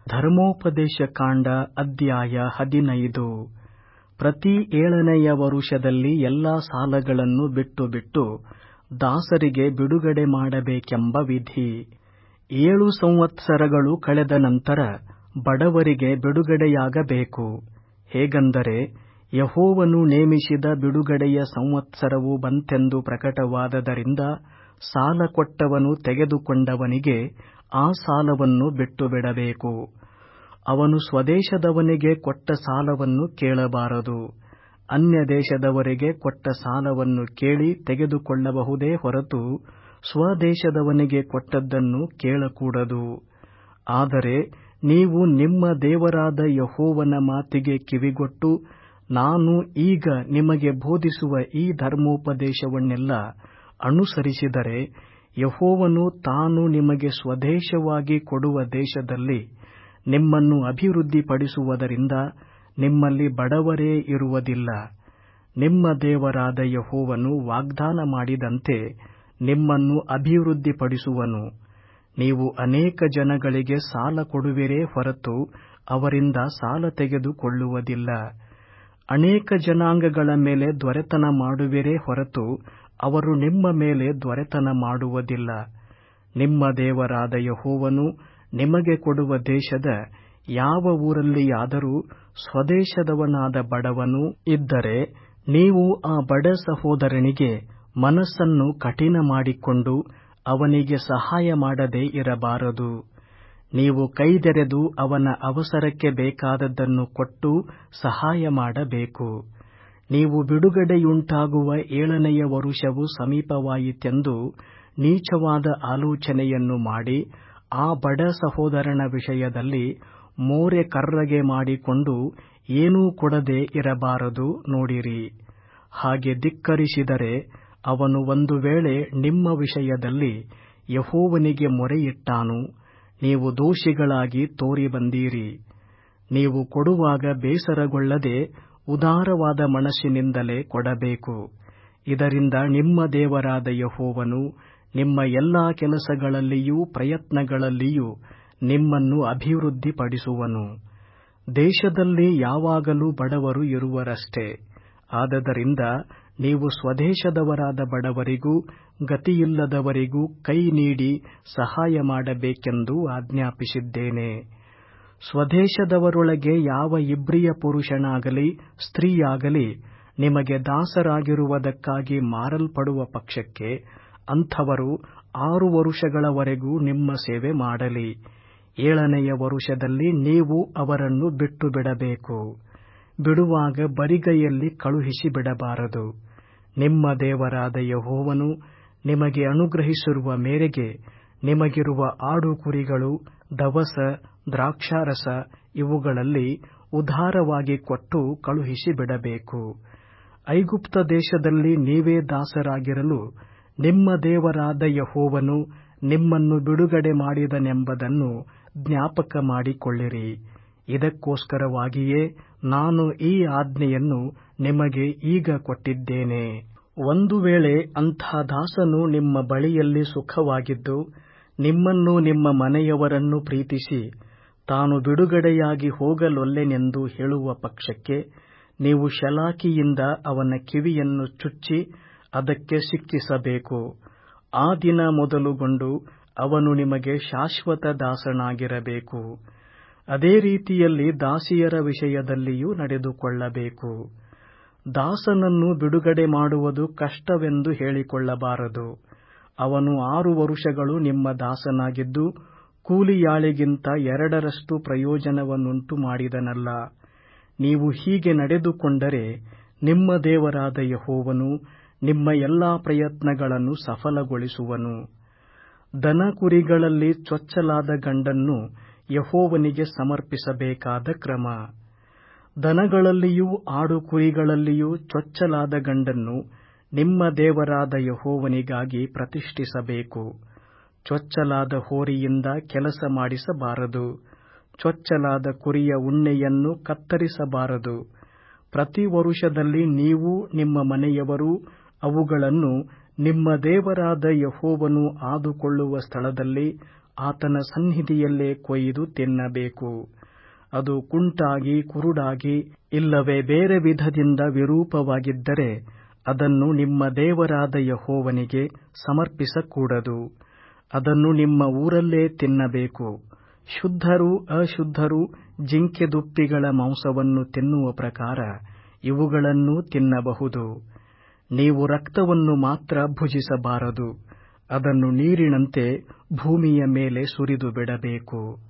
ಧರ್ಮೋಪದೇಶ ಕಾಂಡ ಅಧ್ಯಾಯ 15. ಪ್ರತಿ 7ನೆಯ ವರುಷದಲ್ಲಿ ಎಲ್ಲಾ ಸಾಲಗಳನ್ನು ಬಿಟ್ಟು ದಾಸರಿಗೆ ಬಿಡುಗಡೆ ಮಾಡಬೇಕೆಂಬ ವಿಧಿ. 7 ಸಂವತ್ಸರಗಳು ಕಳೆದ ನಂತರ ಬಡವರಿಗೆ ಬಿಡುಗಡೆಯಾಗಬೇಕು. ಹೇಗೆಂದರೆ, ಯೆಹೋವನು ನೇಮಿಸಿದ ಬಿಡುಗಡೆಯ ಸಂವತ್ಸರವು ಬಂತೆಂದು ಪ್ರಕಟವಾದದರಿಂದ ಸಾಲ ಕೊಟ್ಟವನು ತೆಗೆದುಕೊಂಡವನಿಗೆ ಆ ಸಾಲವನ್ನು ಬಿಟ್ಟುಬಿಡಬೇಕು. ಅವನು ಸ್ವದೇಶದವನಿಗೆ ಕೊಟ್ಟ ಸಾಲವನ್ನು ಕೇಳಬಾರದು. ಅನ್ಯದೇಶದವರಿಗೆ ಕೊಟ್ಟ ಸಾಲವನ್ನು ಕೇಳಿ ತೆಗೆದುಕೊಳ್ಳಬಹುದೇ ಹೊರತು ಸ್ವದೇಶದವನಿಗೆ ಕೊಟ್ಟದ್ದನ್ನು ಕೇಳಕೂಡದು. ಆದರೆ ನೀವು ನಿಮ್ಮ ದೇವರಾದ ಯೆಹೋವನ ಮಾತಿಗೆ ಕಿವಿಗೊಟ್ಟು, ನಾನು ಈಗ ನಿಮಗೆ ಬೋಧಿಸುವ ಈ ಧರ್ಮೋಪದೇಶವನ್ನೆಲ್ಲ ಅನುಸರಿಸಿದರೆ, ಯೆಹೋವನು ತಾನು ನಿಮಗೆ ಸ್ವದೇಶವಾಗಿ ಕೊಡುವ ದೇಶದಲ್ಲಿ ನಿಮ್ಮನ್ನು ಅಭಿವೃದ್ಧಿಪಡಿಸುವುದರಿಂದ ನಿಮ್ಮಲ್ಲಿ ಬಡವರೇ ಇರುವುದಿಲ್ಲ. ನಿಮ್ಮ ದೇವರಾದ ಯೆಹೋವನು ವಾಗ್ದಾನ ಮಾಡಿದಂತೆ ನಿಮ್ಮನ್ನು ಅಭಿವೃದ್ಧಿಪಡಿಸುವನು. ನೀವು ಅನೇಕ ಜನಗಳಿಗೆ ಸಾಲ ಕೊಡುವಿರೇ ಹೊರತು ಅವರಿಂದ ಸಾಲ ತೆಗೆದುಕೊಳ್ಳುವುದಿಲ್ಲ. ಅನೇಕ ಜನಾಂಗಗಳ ಮೇಲೆ ದೊರೆತನ ಮಾಡುವಿರೇ ಹೊರತು ಅವರು ನಿಮ್ಮ ಮೇಲೆ ದೊರೆತನ ಮಾಡುವುದಿಲ್ಲ. ನಿಮ್ಮ ದೇವರಾದ ಯೆಹೋವನು ನಿಮಗೆ ಕೊಡುವ ದೇಶದ ಯಾವ ಊರಲ್ಲಿಯಾದರೂ ಸ್ವದೇಶದವನಾದ ಬಡವನು ಇದ್ದರೆ, ನೀವು ಆ ಬಡ ಸಹೋದರನಿಗೆ ಮನಸ್ಸನ್ನು ಕಠಿಣ ಮಾಡಿಕೊಂಡು ಅವನಿಗೆ ಸಹಾಯ ಮಾಡದೇ ಇರಬಾರದು. ನೀವು ಕೈದೆರೆದು ಅವನ ಅವಸರಕ್ಕೆ ಬೇಕಾದದ್ದನ್ನು ಕೊಟ್ಟು ಸಹಾಯ ಮಾಡಬೇಕು. ನೀವು ಬಿಡುಗಡೆಯುಂಟಾಗುವ 7ನೆಯ ವರುಷವು ಸಮೀಪವಾಯಿತೆಂದು ನೀಚವಾದ ಆಲೋಚನೆಯನ್ನು ಮಾಡಿ ಆ ಬಡ ಸಹೋದರನ ವಿಷಯದಲ್ಲಿ ಮೋರೆ ಕರ್ರಗೆ ಮಾಡಿಕೊಂಡು ಏನೂ ಕೊಡದೆ ಇರಬಾರದು. ನೋಡಿರಿ, ಹಾಗೆ ಧಿಕ್ಕರಿಸಿದರೆ ಅವನು ಒಂದು ವೇಳೆ ನಿಮ್ಮ ವಿಷಯದಲ್ಲಿ ಯೆಹೋವನಿಗೆ ಮೊರೆಯಿಟ್ಟಾನು, ನೀವು ದೋಷಿಗಳಾಗಿ ತೋರಿಬಂದೀರಿ. ನೀವು ಕೊಡುವಾಗ ಬೇಸರಗೊಳ್ಳದೆ ಉದಾರವಾದ ಮನಸ್ಸಿನಿಂದಲೇ ಕೊಡಬೇಕು. ಇದರಿಂದ ನಿಮ್ಮ ದೇವರಾದ ಯೆಹೋವನು ನಿಮ್ಮ ಎಲ್ಲಾ ಕೆಲಸಗಳಲ್ಲಿಯೂ ಪ್ರಯತ್ನಗಳಲ್ಲಿಯೂ ನಿಮ್ಮನ್ನು ಅಭಿವೃದ್ಧಿಪಡಿಸುವನು. ದೇಶದಲ್ಲಿ ಯಾವಾಗಲೂ ಬಡವರು ಇರುವರಷ್ಟೇ. ಆದದರಿಂದ ನೀವು ಸ್ವದೇಶದವರಾದ ಬಡವರಿಗೂ ಗತಿಯಿಲ್ಲದವರಿಗೂ ಕೈ ನೀಡಿ ಸಹಾಯ ಮಾಡಬೇಕೆಂದು ಆಜ್ಞಾಪಿಸಿದ್ದೇನೆ. ಸ್ವದೇಶದವರೊಳಗೆ ಯಾವ ಇಬ್ರಿಯ ಪುರುಷನಾಗಲಿ ಸ್ತ್ರೀಯಾಗಲಿ ನಿಮಗೆ ದಾಸರಾಗಿರುವುದಕ್ಕಾಗಿ ಮಾರಲ್ಪಡುವ ಪಕ್ಷಕ್ಕೆ ಅಂಥವರು 6 ವರುಷಗಳವರೆಗೂ ನಿಮ್ಮ ಸೇವೆ ಮಾಡಲಿ. 7ನೆಯ ವರುಷದಲ್ಲಿ ನೀವು ಅವರನ್ನು ಬಿಟ್ಟುಬಿಡಬೇಕು. ಬಿಡುವಾಗ ಬರಿಗೈಯಲ್ಲಿ ಕಳುಹಿಸಿಬಿಡಬಾರದು. ನಿಮ್ಮ ದೇವರಾದ ಯೆಹೋವನು ನಿಮಗೆ ಅನುಗ್ರಹಿಸಿರುವ ಮೇರೆಗೆ ನಿಮಗಿರುವ ಆಡು ಕುರಿಗಳು, ದವಸ, ದ್ರಾಕ್ಷಾರಸ ಇವುಗಳಲ್ಲಿ ಉದಾರವಾಗಿ ಕೊಟ್ಟು ಕಳುಹಿಸಿಬಿಡಬೇಕು. ಐಗುಪ್ತ ದೇಶದಲ್ಲಿ ನೀವೇ ದಾಸರಾಗಿರಲು ನಿಮ್ಮ ದೇವರಾದ ಯೆಹೋವನು ನಿಮ್ಮನ್ನು ಬಿಡುಗಡೆ ಮಾಡಿದನೆಂಬುದನ್ನು ಜ್ಞಾಪಕ ಮಾಡಿಕೊಳ್ಳಿರಿ. ಇದಕ್ಕೋಸ್ಕರವಾಗಿಯೇ ನಾನು ಈ ಆಜ್ಞೆಯನ್ನು ನಿಮಗೆ ಈಗ ಕೊಟ್ಟಿದ್ದೇನೆ. ಒಂದು ವೇಳೆ ಅಂಥ ದಾಸನು ನಿಮ್ಮ ಬಳಿಯಲ್ಲಿ ಸುಖವಾಗಿದ್ದು ನಿಮ್ಮನ್ನು ನಿಮ್ಮ ಮನೆಯವರನ್ನು ಪ್ರೀತಿಸಿ ತಾನು ಬಿಡುಗಡೆಯಾಗಿ ಹೋಗಲೊಲ್ಲೆನೆಂದು ಹೇಳುವ ಪಕ್ಷಕ್ಕೆ, ನೀವು ಶಲಾಕಿಯಿಂದ ಅವನ ಕಿವಿಯನ್ನು ಚುಚ್ಚಿ ಅದಕ್ಕೆ ಸಿಕ್ಕಿಸಬೇಕು. ಆ ದಿನ ಮೊದಲುಗೊಂಡು ಅವನು ನಿಮಗೆ ಶಾಶ್ವತ ದಾಸನಾಗಿರಬೇಕು. ಅದೇ ರೀತಿಯಲ್ಲಿ ದಾಸಿಯರ ವಿಷಯದಲ್ಲಿಯೂ ನಡೆದುಕೊಳ್ಳಬೇಕು. ದಾಸನನ್ನು ಬಿಡುಗಡೆ ಮಾಡುವುದು ಕಷ್ಟವೆಂದು ಹೇಳಿಕೊಳ್ಳಬಾರದು. ಅವನು 6 ವರುಷಗಳು ನಿಮ್ಮ ದಾಸನಾಗಿದ್ದು ಕೂಲಿಯಾಳಿಗಿಂತ 2ರಷ್ಟು ಪ್ರಯೋಜನವನ್ನುಂಟು ಮಾಡಿದನಲ್ಲ. ನೀವು ಹೀಗೆ ನಡೆದುಕೊಂಡರೆ ನಿಮ್ಮ ದೇವರಾದ ಯೆಹೋವನು ನಿಮ್ಮ ಎಲ್ಲಾ ಪ್ರಯತ್ನಗಳನ್ನು ಸಫಲಗೊಳಿಸುವನು. ದನ ಕುರಿಗಳಲ್ಲಿ ಚೊಚ್ಚಲಾದ ಗಂಡನ್ನು ಯೆಹೋವನಿಗೆ ಸಮರ್ಪಿಸಬೇಕಾದ ಕ್ರಮ. ದನಗಳಲ್ಲಿಯೂ ಆಡು ಕುರಿಗಳಲ್ಲಿಯೂ ಚೊಚ್ಚಲಾದ ಗಂಡನ್ನು ನಿಮ್ಮ ದೇವರಾದ ಯೆಹೋವನಿಗಾಗಿ ಪ್ರತಿಷ್ಠಿಸಬೇಕು. ಚೊಚ್ಚಲಾದ ಹೋರಿಯಿಂದ ಕೆಲಸ ಮಾಡಿಸಬಾರದು. ಚೊಚ್ಚಲಾದ ಕುರಿಯ ಉಣ್ಣೆಯನ್ನು ಕತ್ತರಿಸಬಾರದು. ಪ್ರತಿ ವರುಷದಲ್ಲಿ ನೀವು ನಿಮ್ಮ ಮನೆಯವರೂ ಅವುಗಳನ್ನು ನಿಮ್ಮ ದೇವರಾದ ಯೆಹೋವನು ಆದುಕೊಳ್ಳುವ ಸ್ಥಳದಲ್ಲಿ ಆತನ ಸನ್ನಿಧಿಯಲ್ಲೇ ಕೊಯ್ದು ತಿನ್ನಬೇಕು. ಅದು ಕುಂಟಾಗಿ ಕುರುಡಾಗಿ ಇಲ್ಲವೇ ಬೇರೆ ವಿಧದಿಂದ ವಿರೂಪವಾಗಿದ್ದರೆ ಅದನ್ನು ನಿಮ್ಮ ದೇವರಾದ ಯೆಹೋವನಿಗೆ ಸಮರ್ಪಿಸಕೂಡದು. ಅದನ್ನು ನಿಮ್ಮ ಊರಲ್ಲೇ ತಿನ್ನಬೇಕು. ಶುದ್ಧರೂ ಅಶುದ್ಧರೂ ಜಿಂಕೆದುಪ್ಪಿಗಳ ಮಾಂಸವನ್ನು ತಿನ್ನುವ ಪ್ರಕಾರ ಇವುಗಳನ್ನೂ ತಿನ್ನಬಹುದು. ನೀವು ರಕ್ತವನ್ನು ಮಾತ್ರ ಭುಜಿಸಬಾರದು. ಅದನ್ನು ನೀರಿನಂತೆ ಭೂಮಿಯ ಮೇಲೆ ಸುರಿದು ಬಿಡಬೇಕು.